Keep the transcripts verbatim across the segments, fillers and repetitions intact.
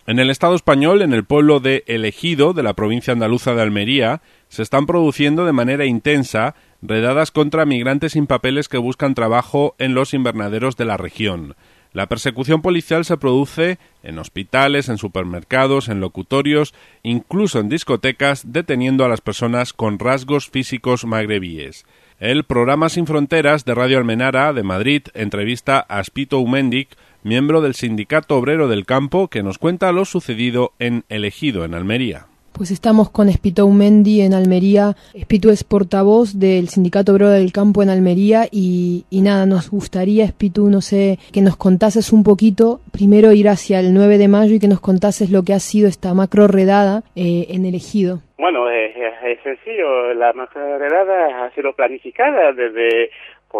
En el Estado español, en el pueblo de El Ejido, de la provincia andaluza de Almería, se están produciendo de manera intensa redadas contra migrantes sin papeles que buscan trabajo en los invernaderos de la región. La persecución policial se produce en hospitales, en supermercados, en locutorios, incluso en discotecas, deteniendo a las personas con rasgos físicos magrebíes. El programa Sin Fronteras de Radio Almenara de Madrid entrevista a Spito Umendik, miembro del Sindicato Obrero del Campo, que nos cuenta lo sucedido en El Ejido, en Almería. Pues estamos con Spito Umendik en Almería. Spito es portavoz del Sindicato Obrero del Campo en Almería y, y nada, nos gustaría, Spito, no sé, que nos contases un poquito, primero ir hacia el nueve de mayo y que nos contases lo que ha sido esta macro redada eh, en El Ejido. Bueno, es, es sencillo, la macro redada ha sido planificada desde,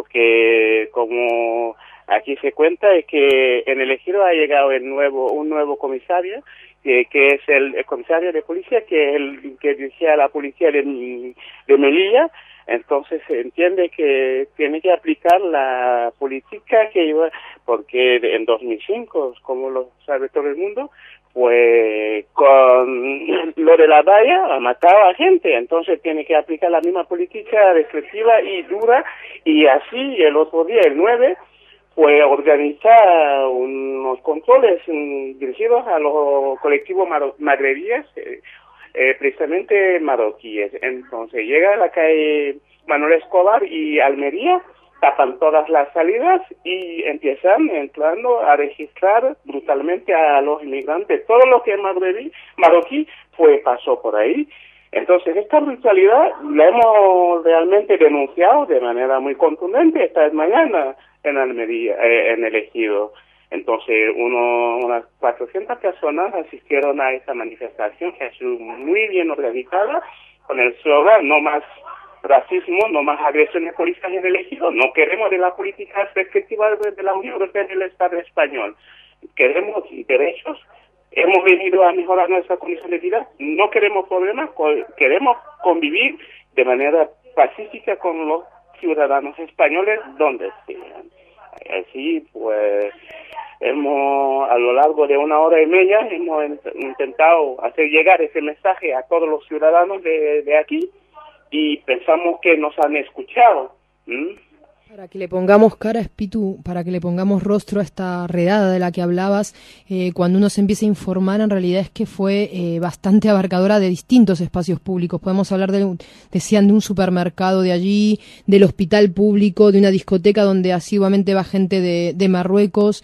porque como aquí se cuenta es que en El Ejido ha llegado el nuevo, un nuevo comisario, que, que es el, el comisario de policía, que es el que dirigía la policía de, de Melilla. Entonces se entiende que tiene que aplicar la política que iba, porque en dos mil cinco, como lo sabe todo el mundo, pues con lo de la valla ha matado a gente, entonces tiene que aplicar la misma política restrictiva y dura, y así el otro día, el nueve, pues organizar unos controles mm, dirigidos a los colectivos magrebíes, eh, eh, precisamente marroquíes. Entonces llega a la calle Manuel Escobar y Almería, tapan todas las salidas y empiezan entrando a registrar brutalmente a los inmigrantes. Todo lo que es magrebí, marroquí, pues pasó por ahí. Entonces esta brutalidad la hemos realmente denunciado de manera muy contundente esta mañana en Almería, eh, en El Ejido. Entonces uno, unas cuatrocientas personas asistieron a esta manifestación que ha sido muy bien organizada, con el slogan no más racismo, no más agresiones policiales en El Ejido. No queremos de la política restrictiva de la Unión Europea y del Estado español. Queremos derechos. Hemos venido a mejorar nuestra condición de vida. No queremos problemas. Queremos convivir de manera pacífica con los ciudadanos españoles donde estén. Así, pues, hemos, a lo largo de una hora y media, hemos intentado hacer llegar ese mensaje a todos los ciudadanos de, de aquí, y pensamos que nos han escuchado. ¿Mm? Para que le pongamos cara, Spito, para que le pongamos rostro a esta redada de la que hablabas, eh, cuando uno se empieza a informar, en realidad es que fue eh, bastante abarcadora de distintos espacios públicos. Podemos hablar, de, decían, de un supermercado de allí, del hospital público, de una discoteca donde asiduamente va gente de, de Marruecos,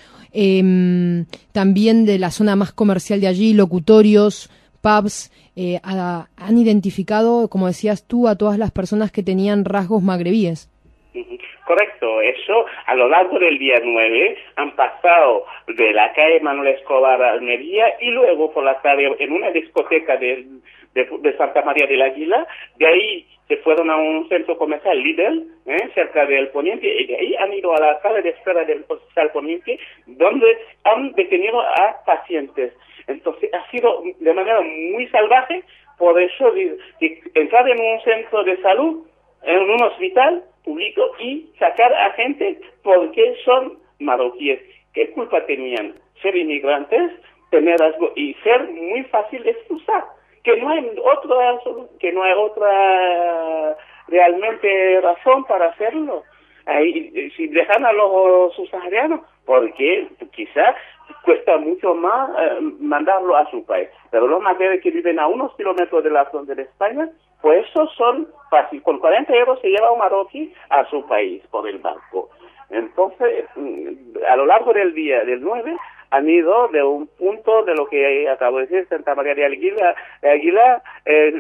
eh, también de la zona más comercial de allí, locutorios, pubs. Eh, a, han identificado, como decías tú, a todas las personas que tenían rasgos magrebíes. Correcto, eso a lo largo del día nueve han pasado de la calle Manuel Escobar a Almería y luego por la tarde en una discoteca de, de, de Santa María del Águila. De ahí se fueron a un centro comercial Lidl, ¿eh? cerca del Poniente, y de ahí han ido a la sala de espera del Hospital Poniente, donde han detenido a pacientes. Entonces ha sido de manera muy salvaje, por eso de, de entrar en un centro de salud, en un hospital público, y sacar a gente porque son marroquíes. ¿Qué culpa tenían? Ser inmigrantes, tener algo y ser muy fácil de expulsar. Que no hay otra, que no hay otra realmente razón para hacerlo. Ahí, si dejan a los subsaharianos, porque quizás cuesta mucho más eh, mandarlo a su país. Pero los magrebíes que viven a unos kilómetros de la frontera de España, pues esos son fácil. Con cuarenta euros se lleva un marroquí a su país por el barco. Entonces, a lo largo del día del nueve, han ido de un punto de lo que acabo de decir, Santa María de Águila, de Águila eh,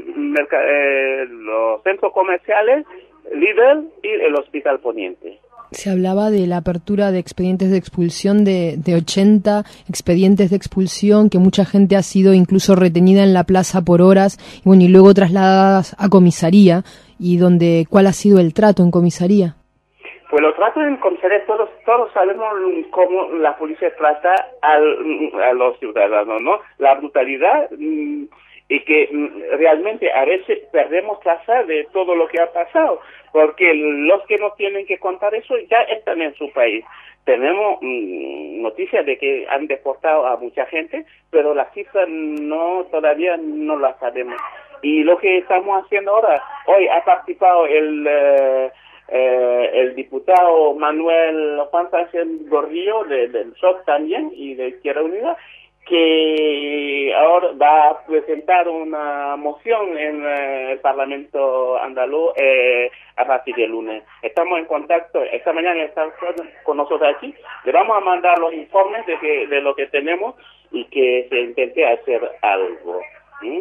eh, los centros comerciales, Lidl y el Hospital Poniente. Se hablaba de la apertura de expedientes de expulsión, de, de ochenta expedientes de expulsión, que mucha gente ha sido incluso retenida en la plaza por horas, y bueno, y luego trasladadas a comisaría. Y donde, ¿cuál ha sido el trato en comisaría? Pues los tratos en comisaría, todos, todos sabemos cómo la policía trata al, a los ciudadanos, ¿no? La brutalidad, y y que mm, realmente a veces perdemos traza de todo lo que ha pasado, porque los que nos tienen que contar eso ya están en su país. Tenemos mmm, noticias de que han deportado a mucha gente, pero las cifras no todavía no las sabemos. Y lo que estamos haciendo ahora, hoy ha participado el eh, eh, el diputado Manuel Juan Sánchez Gordillo de, del S O C también y de Izquierda Unida, que ahora va a presentar una moción en eh, el Parlamento andaluz eh, a partir del lunes. Estamos en contacto, esta mañana está con nosotros aquí, le vamos a mandar los informes de que de lo que tenemos y que se intente hacer algo. ¿Mm?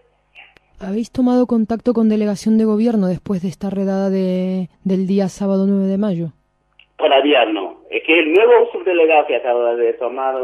¿Habéis tomado contacto con delegación de gobierno después de esta redada de, del día sábado nueve de mayo? Todavía no. Es que el nuevo subdelegado que acaba de tomar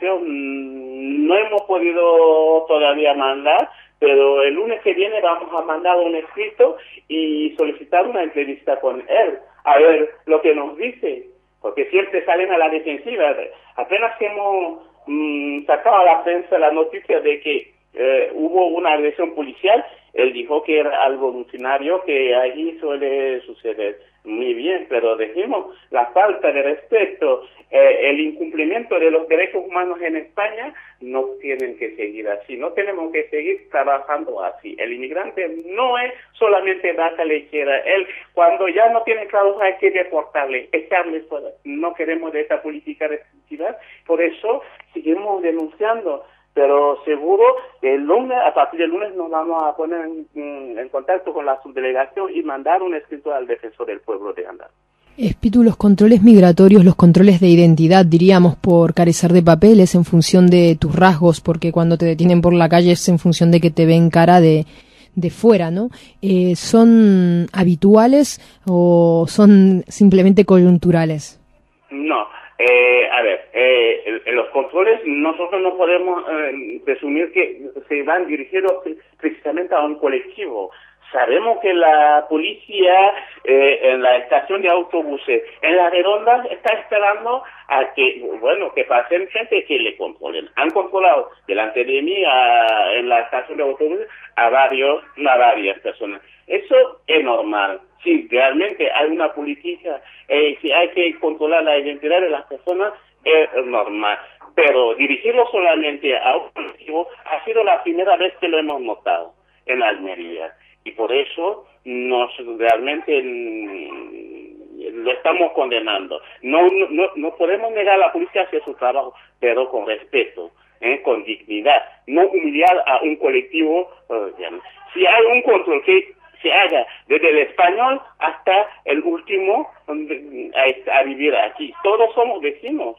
función no hemos podido todavía mandar, pero el lunes que viene vamos a mandar un escrito y solicitar una entrevista con él, a ver lo que nos dice, porque siempre salen a la defensiva. Apenas hemos mmm, sacado a la prensa la noticia de que eh, hubo una agresión policial, él dijo que era algo rutinario, que allí suele suceder. Muy bien, pero decimos, la falta de respeto, eh, el incumplimiento de los derechos humanos en España no tienen que seguir así, no tenemos que seguir trabajando así. El inmigrante no es solamente vaca lechera, él cuando ya no tiene trabajo hay que deportarle, echarle fuera. No queremos de esta política restrictiva, por eso seguimos denunciando. Pero seguro que el lunes, a partir del lunes nos vamos a poner en, en contacto con la subdelegación y mandar un escrito al defensor del pueblo de Andaluz. Espitu, los controles migratorios, los controles de identidad, diríamos, por carecer de papeles en función de tus rasgos, porque cuando te detienen por la calle es en función de que te ven cara de, de fuera, ¿no? Eh, ¿Son habituales o son simplemente coyunturales? No. Eh, a ver, eh, en los controles nosotros no podemos eh, presumir que se van dirigidos precisamente a un colectivo. Sabemos que la policía eh, en la estación de autobuses, en las redondas, está esperando a que, bueno, que pasen gente que le controlen. Han controlado delante de mí a, en la estación de autobuses a varios, a varias personas. Eso es normal. Si realmente hay una política, eh, si hay que controlar la identidad de las personas, es normal. Pero dirigirlo solamente a un colectivo ha sido la primera vez que lo hemos notado en Almería. Y por eso nos realmente mm, lo estamos condenando. No, no, no podemos negar a la policía hacer su trabajo, pero con respeto, eh, con dignidad. No humillar a un colectivo. Eh, si hay un control que se haga desde el español hasta el último a, a vivir aquí. Todos somos vecinos.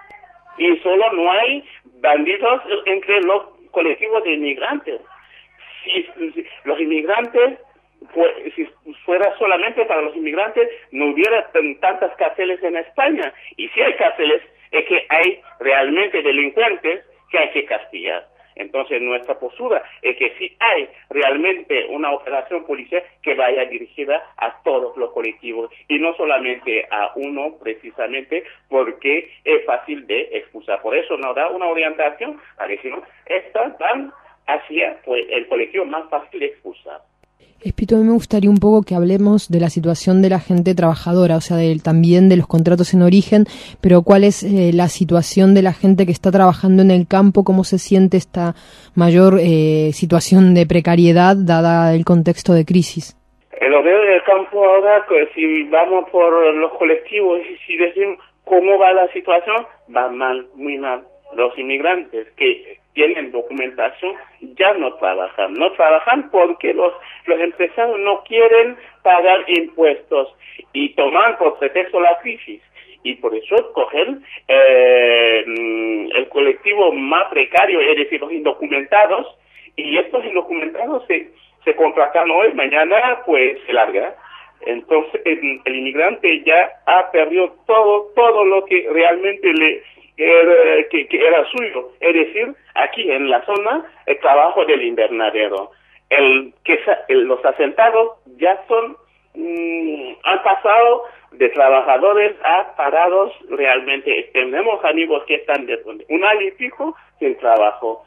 Y solo no hay bandidos entre los colectivos de inmigrantes. Si, si los inmigrantes, pues, si fuera solamente para los inmigrantes, no hubiera tantas cárceles en España. Y si hay cárceles, es que hay realmente delincuentes que hay que castigar. Entonces nuestra postura es que si hay realmente una operación policial que vaya dirigida a todos los colectivos y no solamente a uno precisamente porque es fácil de expulsar. Por eso nos da una orientación a decir, no, estas van hacia pues, el colectivo más fácil de expulsar. Espíritu, a mí me gustaría un poco que hablemos de la situación de la gente trabajadora, o sea, del, también de los contratos en origen, pero cuál es eh, la situación de la gente que está trabajando en el campo, cómo se siente esta mayor eh, situación de precariedad dada el contexto de crisis. En lo veo del campo ahora, pues, si vamos por los colectivos y si decimos cómo va la situación, va mal, muy mal. Los inmigrantes que tienen documentación ya no trabajan, no trabajan porque los los empresarios no quieren pagar impuestos y toman por pretexto la crisis y por eso cogen eh, el colectivo más precario, es decir, los indocumentados, y estos indocumentados se, se contratan hoy, mañana pues se larga. Entonces el, el inmigrante ya ha perdido todo, todo lo que realmente le Era, que, que era suyo, es decir, aquí en la zona, el trabajo del invernadero. El que el, los asentados ya son, mmm, han pasado de trabajadores a parados realmente. Tenemos amigos que están de un año y pico sin trabajo.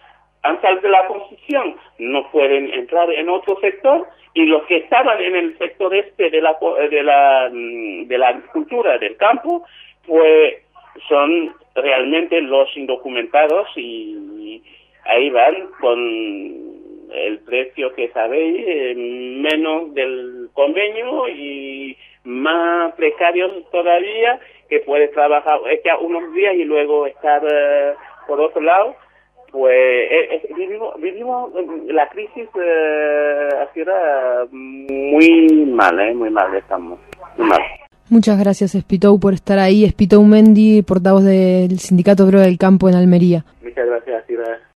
han salido de la construcción, no pueden entrar en otro sector, y los que estaban en el sector este de la de la de la agricultura, del campo, pues son realmente los indocumentados, y ahí van con el precio que sabéis, eh, menos del convenio y más precarios todavía, que puede trabajar ya unos días y luego estar eh, por otro lado. Pues eh, eh, vivimos, vivimos la crisis eh, así era muy mal, eh, muy mal estamos, muy mal. Muchas gracias, Espitou, por estar ahí. Espitou Mendi, portavoz del Sindicato Obrero del Campo en Almería. Muchas gracias, Sira.